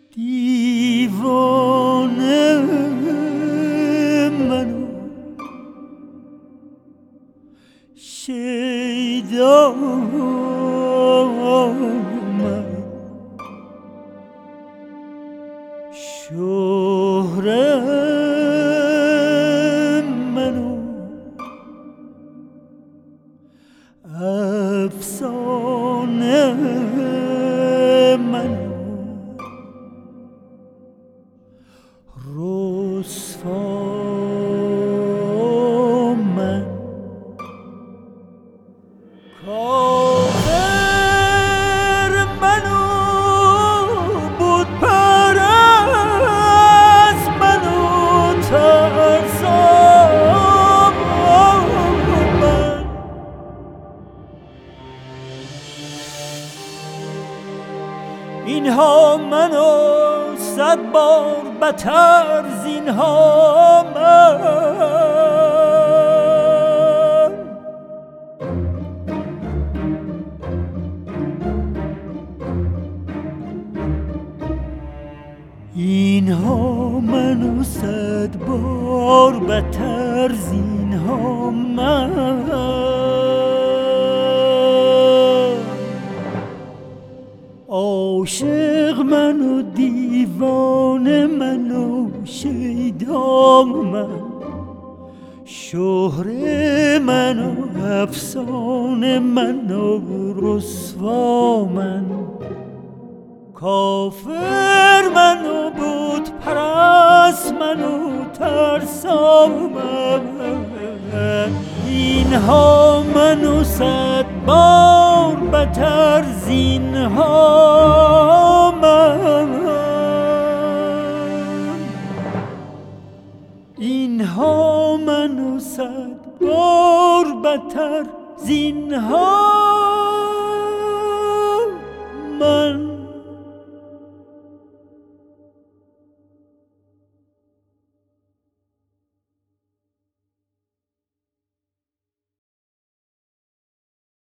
دیوانه منو شیدا من شهره منو افسانه منو رسوا من کافر منو بود پرست منو ترسام من اینها منو 100 بار بتر زینها من اینها منو 100 بار بتر زینها من عاشق منو دیوانه منو شیدا من شهره منو افسانه منو رسوا من کافر منو بود پرست منو ترسا من اینها منو 100 بار بتر زینها من اینها منو 100 بار بتر زینها